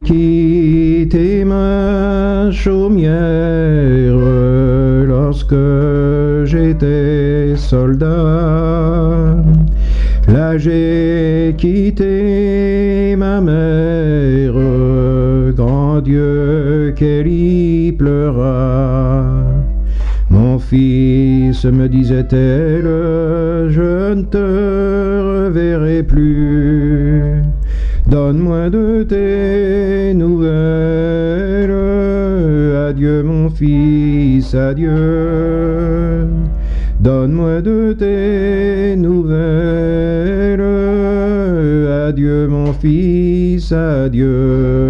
quitté ma chaumière lorsque j'étais soldat. Là j'ai quitté ma mère, grand Dieu qu'elle y pleura. Mon fils, me disait-elle, je ne te reverrai plus. Donne-moi de tes nouvelles. Adieu mon fils, adieu. Donne-moi de tes nouvelles. Adieu mon fils, adieu.